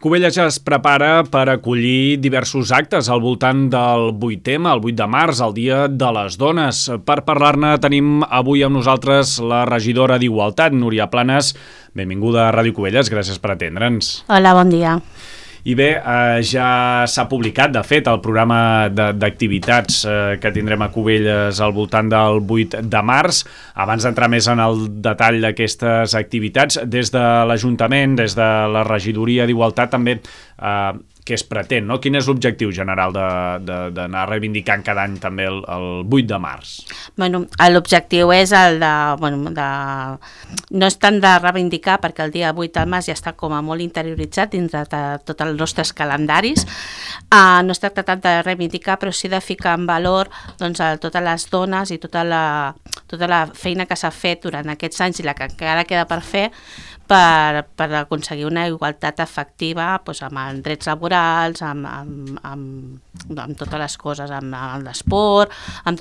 Cubelles ja es prepara per acollir diversos actes al voltant del 8M, el 8 de març, el Dia de les Dones. Per parlar-ne tenim avui amb nosaltres la regidora d'Igualtat, Núria Planes. Benvinguda a Ràdio Cubelles, gràcies per atendre'ns. Hola, bon dia. I bé, ja s'ha publicat, de fet, el programa d'activitats que tindrem a Cubelles al voltant del 8 de març. Abans d'entrar més en el detall d'aquestes activitats, des de l'Ajuntament, des de la Regidoria d'Igualtat, també què es pretén, no? Quin és l'objectiu general d'anar reivindicant cada any també el 8 de març? Bueno, l'objectiu és el no és tant de reivindicar, perquè el dia 8 de març ja està com a molt interioritzat dins de tots els nostres calendaris. No es tracta tant de reivindicar, però sí de ficar en valor doncs, totes les dones i tota la feina que s'ha fet durant aquests anys i la que encara queda per fer per aconseguir una igualtat efectiva doncs, amb drets laborals, amb totes les coses, amb l'esport, amb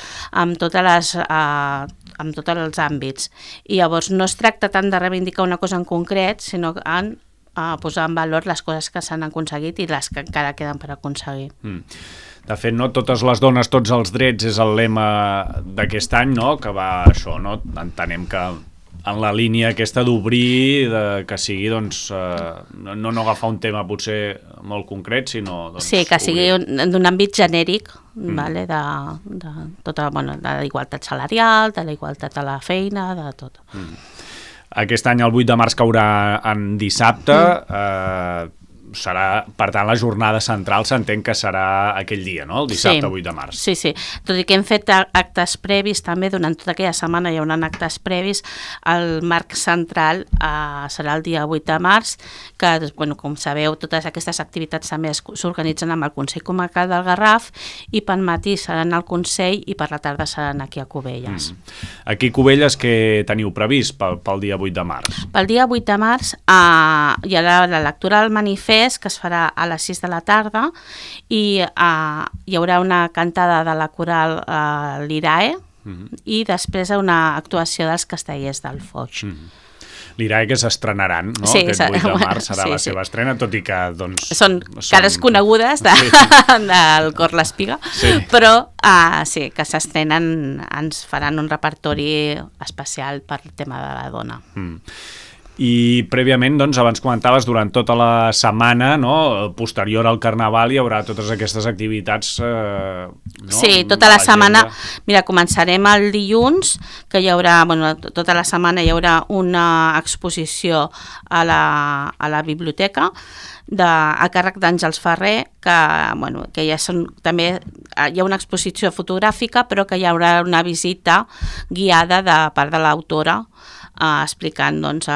tots els àmbits. I llavors no es tracta tant de reivindicar una cosa en concret, sinó en posar en valor les coses que s'han aconseguit i les que encara queden per aconseguir. De fet, no totes les dones, tots els drets és el lema d'aquest any, no? Que va això, no? Entenem que en la línia aquesta d'obrir, que sigui, doncs, no agafar un tema potser molt concret, sinó... Doncs, sí, que sigui d'un àmbit genèric, vale? de la igualtat salarial, de la igualtat a la feina, de tot. Aquest any, el 8 de març, caurà en dissabte, serà, per tant, la jornada central s'entén que serà aquell dia, no? El dissabte 8 de març. Sí. Tot i que hem fet actes previs, també durant tota aquella setmana hi haurà actes previs. El marc central serà el dia 8 de març, que, bueno, com sabeu, totes aquestes activitats també s'organitzen amb el Consell Comarcal del Garraf i pel matí seran al Consell i per la tarda seran aquí a Cubelles. Aquí a Cubelles què teniu previst pel dia 8 de març? Pel dia 8 de març hi haurà la lectura del manifest que es farà a les 6 de la tarda i hi haurà una cantada de la coral l'IRAE i després una actuació dels castellers del Foix. L'IRAE que s'estrenaran, no? Sí, aquest 8 de març serà la seva estrena, tot i que doncs, són cares conegudes del Cor l'Espiga, però sí, que s'estrenen, ens faran un repertori especial per el tema de la dona. I prèviament, doncs, abans comentaves, durant tota la setmana, no, posterior al Carnaval, hi haurà totes aquestes activitats, no? Sí, tota la setmana. Mira, començarem el dilluns, que hi haurà, bueno, tota la setmana hi haurà una exposició a la biblioteca a càrrec d'Àngels Ferrer, que ja són també, hi ha una exposició fotogràfica, però que hi haurà una visita guiada de part de l'autora, explicant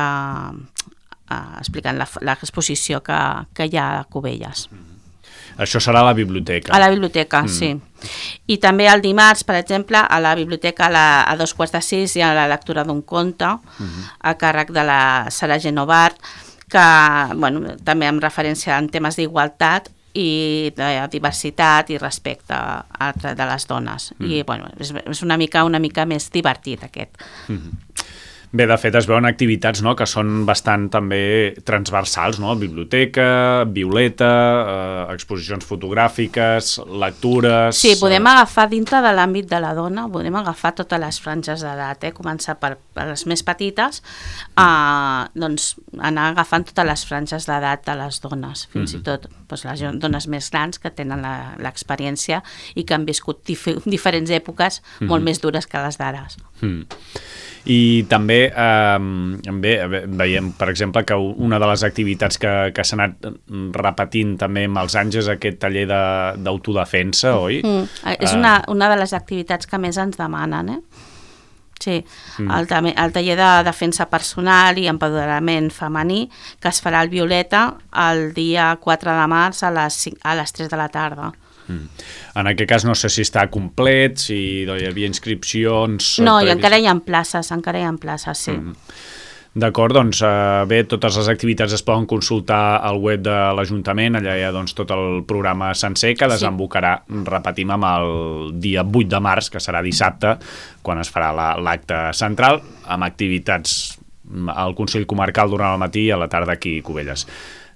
l'exposició que hi ha a Cubelles. Això serà a la biblioteca? A la biblioteca, sí. I també el dimarts, per exemple, a la biblioteca a 5:45 hi ha la lectura d'un conte a càrrec de la Sara Genovart, que també amb referència en temes d'igualtat i de diversitat i respecte de les dones. I és una mica més divertit aquest. Bé, de fet, es veuen activitats, no?, que són bastant també transversals, no? Biblioteca, violeta, exposicions fotogràfiques, lectures... Sí, podem agafar dintre de l'àmbit de la dona, podem agafar totes les franges d'edat, començar per les més petites, doncs anar agafant totes les franges d'edat de les dones, fins i tot les dones més grans que tenen l'experiència i que han viscut diferents èpoques molt més dures que les d'ara. I també veiem, per exemple, que una de les activitats que s'ha anat repetint també amb els anys és aquest taller d'autodefensa, oi? És una de les activitats que més ens demanen, Sí, el taller de defensa personal i empoderament femení, que es farà al Violeta el dia 4 de març a les 3 de la tarda. En aquest cas no sé si està complet, si hi havia inscripcions... No, i encara hi ha places, sí. D'acord, doncs bé, totes les activitats es poden consultar al web de l'Ajuntament, allà hi ha doncs, tot el programa sencer que desembocarà, repetim, amb el dia 8 de març, que serà dissabte, quan es farà l'acte central, amb activitats al Consell Comarcal durant el matí i a la tarda aquí a Cubelles.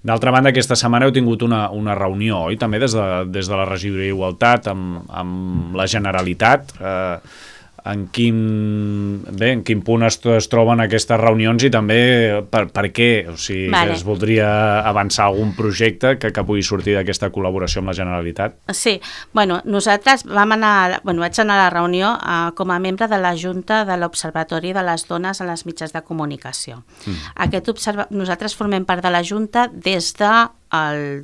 D'altra banda, aquesta setmana heu tingut una reunió, oi? També des de la regidoria d'Igualtat amb la Generalitat. En quin punt es troben aquestes reunions i també per què? O sigui, es voldria avançar algun projecte que pugui sortir d'aquesta col·laboració amb la Generalitat? Sí, nosaltres vaig anar a la reunió com a membre de la Junta de l'Observatori de les Dones a les mitjans de comunicació. Nosaltres formem part de la Junta des del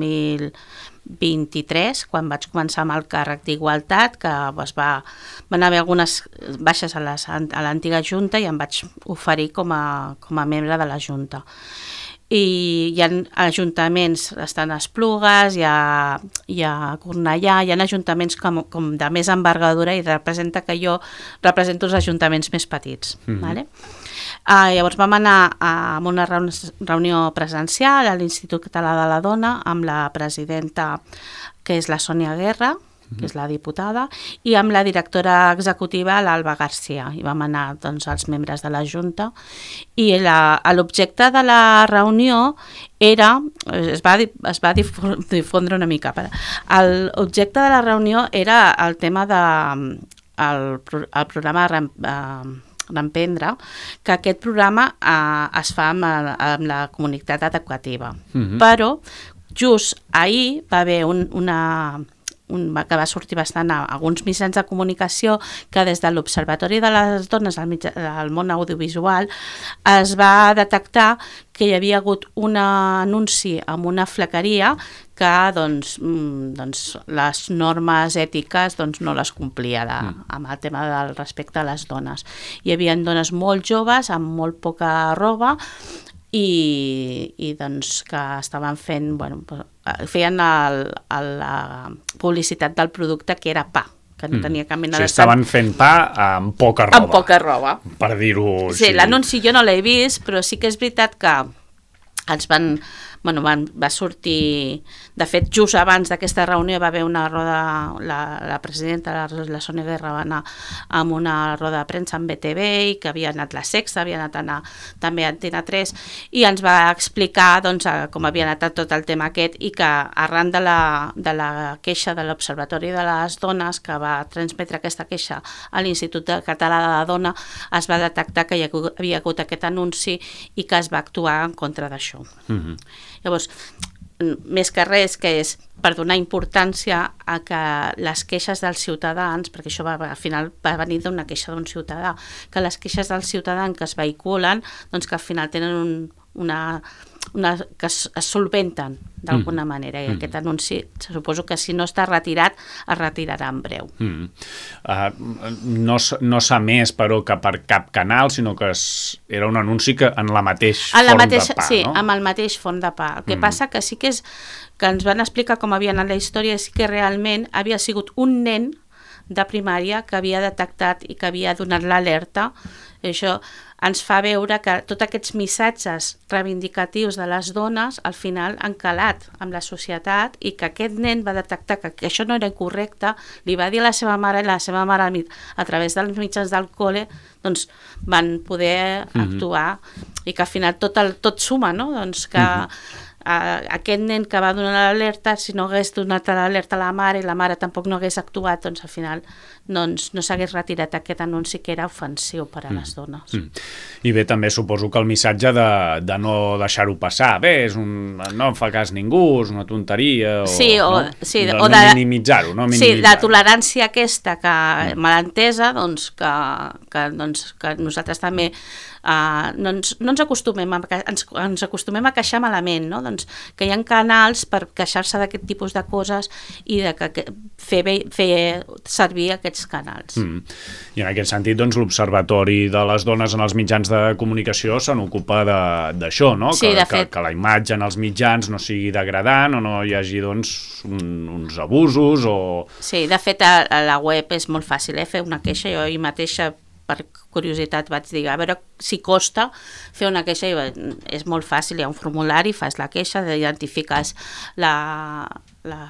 2023, quan vaig començar amb el càrrec d'Igualtat, que van haver algunes baixes a l'antiga Junta i em vaig oferir com a membre de la Junta. I hi ha ajuntaments, estan a Esplugues, hi ha Cornellà, hi ha ajuntaments com de més envergadura i representa que jo represento els ajuntaments més petits. Vale? Llavors vam anar a una reunió presencial a l'Institut Català de la Dona amb la presidenta, que és la Sònia Guerra, que és la diputada, i amb la directora executiva, l'Alba García. I vam anar els membres de la Junta. I l'objecte de la reunió era, es va difondre una mica, l'objecte de la reunió era el tema del programa Reemprendre, que aquest programa es fa amb la comunitat educativa. Però just ahir va haver que va sortir bastant a alguns mitjans de comunicació, que des de l'Observatori de les Dones al món audiovisual es va detectar que hi havia hagut un anunci amb una flequeria que les normes ètiques no les complia amb el tema del respecte a les dones. Hi havia dones molt joves amb molt poca roba i que estaven feien la publicitat del producte, que era pa, que no tenia cap mena de... Estaven fent pa amb poca roba. Amb poca roba. Per dir-ho... Sí, l'anunci jo no l'he vist, però sí que és veritat que va sortir... De fet, just abans d'aquesta reunió va haver una roda, la presidenta, la Sònia Guerra, va anar amb una roda de premsa amb BTV, i que havia anat la Sexta, havia anat també a Antena 3, i ens va explicar com havia anat tot el tema aquest, i que arran de la queixa de l'Observatori de les Dones, que va transmetre aquesta queixa a l'Institut Català de la Dona, es va detectar que hi havia hagut aquest anunci i que es va actuar en contra d'això. Llavors, més que res, que és per donar importància a que les queixes dels ciutadans, perquè això al final va venir d'una queixa d'un ciutadà, que les queixes dels ciutadans que es vehiculen, que al final tenen que es solventen d'alguna manera, i aquest anunci suposo que si no està retirat es retirarà en breu. No s'ha més però que per cap canal, sinó que era un anunci que en la mateix forn de pa, sí, no? Amb el mateix forn de pa. El que passa que sí que és que ens van explicar com havia anat la història, sí que realment havia sigut un nen de primària que havia detectat i que havia donat l'alerta. Això ens fa veure que tots aquests missatges reivindicatius de les dones al final han calat amb la societat, i que aquest nen va detectar que això no era correcte, li va dir a la seva mare, i la seva mare a través dels mitjans del col·le van poder actuar, i que al final tot suma, no? Que aquest nen que va donar l'alerta, si no hagués donat l'alerta a la mare i la mare tampoc no hagués actuat, al final no s'hagués retirat aquest anunci, que era ofensiu per a les dones. I bé, també suposo que el missatge de no deixar-ho passar, no en fa cas ningú, és una tonteria, o de minimitzar-ho. Sí, la tolerància aquesta malentesa, que nosaltres també no ens acostumem a queixar malament, no? Que hi ha canals per queixar-se d'aquest tipus de coses i de fer servir aquests canals. I en aquest sentit, l'Observatori de les Dones en els mitjans de comunicació se n'ocupa d'això, no? Sí, que la imatge en els mitjans no sigui degradant, o no hi hagi uns abusos o... Sí, de fet a la web és molt fàcil fer una queixa. Jo mateixa, per curiositat, vaig dir a veure si costa fer una queixa, i és molt fàcil, hi ha un formulari, fas la queixa, identifiques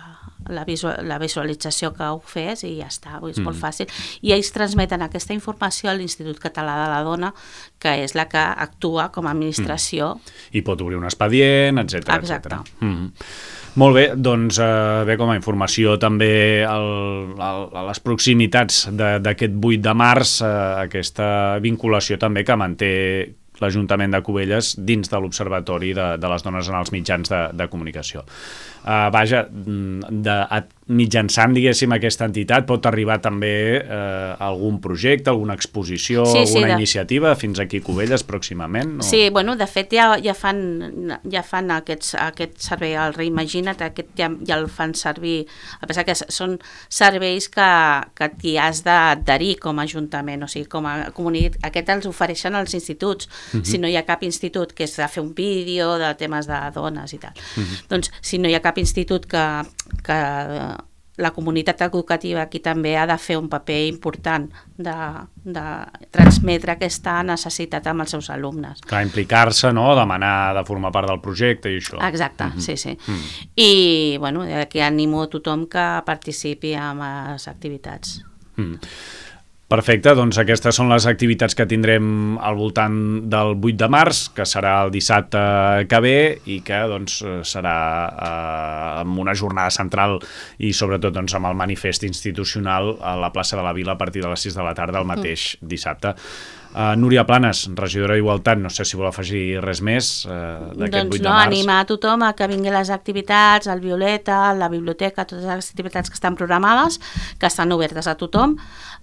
la visualització que ho fes i ja està, és molt fàcil. I ells transmeten aquesta informació a l'Institut Català de la Dona, que és la que actua com a administració. I pot obrir un expedient, etc. Exacte. Molt bé, doncs bé, com a informació també a les proximitats d'aquest 8 de març, aquesta vinculació també que manté l'Ajuntament de Cubelles dins de l'Observatori de les Dones en els Mitjans de Comunicació. Vaja, mitjançant, diguéssim, aquesta entitat pot arribar també algun projecte, alguna exposició, alguna iniciativa fins aquí a Cubelles pròximament? No? Sí, bueno, de fet ja fan aquest servei, el Reimagina't, aquest ja el fan servir, a pesar que són serveis que t'hi has d'adherir com a Ajuntament, o sigui, com a comunitat, aquest els ofereixen als instituts, si no hi ha cap institut que és de fer un vídeo de temes de dones i tal. Doncs si no hi ha cap institut que la comunitat educativa aquí també ha de fer un paper important de transmetre aquesta necessitat amb els seus alumnes. Clar, implicar-se, no? Demanar de formar part del projecte i això. Exacte, sí. I, bueno, aquí animo a tothom que participi en les activitats. Perfecte, doncs aquestes són les activitats que tindrem al voltant del 8 de març, que serà el dissabte que ve i que doncs, serà amb una jornada central i sobretot doncs, amb el manifest institucional a la plaça de la Vila a partir de les 6 de la tarda el mateix dissabte. Núria Planes, regidora d'Igualtat, no sé si vol afegir res més d'aquest 8 de març. Animar a tothom a que vingui a les activitats, al Violeta, a la biblioteca, totes les activitats que estan programades, que estan obertes a tothom,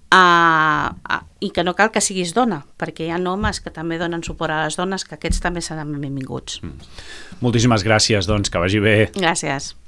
i que no cal que siguis dona, perquè hi ha homes que també donen suport a les dones, que aquests també seran benvinguts. Moltíssimes gràcies, doncs, que vagi bé. Gràcies.